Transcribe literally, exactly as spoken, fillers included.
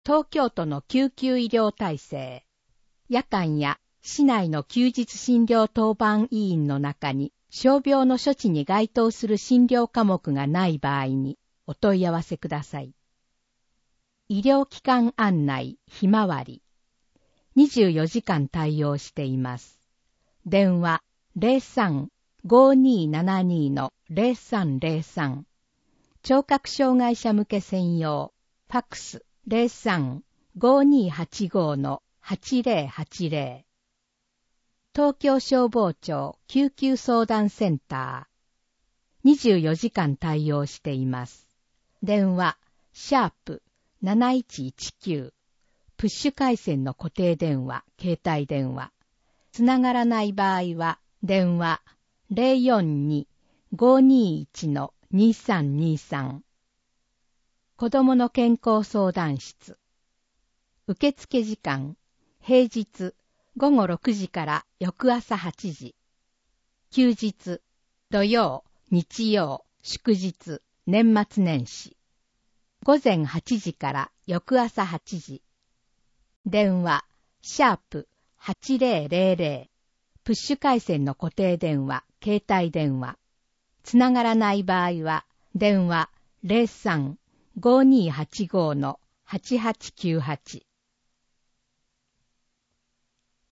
東京都の救急医療体制。夜間や市内の休日診療当番医院の中に傷病の処置に該当する診療科目がない場合にお問い合わせください。医療機関案内ひまわり。にじゅうよじかん対応しています。電話 ゼロさん ごーにーななにー のゼロさんゼロさん。聴覚障害者向け専用。ファックス ゼロさん ごーにーはちごー のはちぜろはちぜろ。東京消防庁救急相談センター。にじゅうよじかん対応しています。電話、シャープなないちいちきゅう。プッシュ回線の固定電話、携帯電話。つながらない場合は、電話 ゼロよんにー ごーにーいち のにさんにさん。子どもの健康相談室。受付時間、平日ごごろくじから翌朝はちじ。休日、土曜、日曜、祝日、年末年始。午前はちじから翌朝はちじ。電話、シャープはちぜろぜろぜろ。プッシュ回線の固定電話、携帯電話。つながらない場合は、電話ゼロさん ごーにーはちごー のはちはちきゅうはち。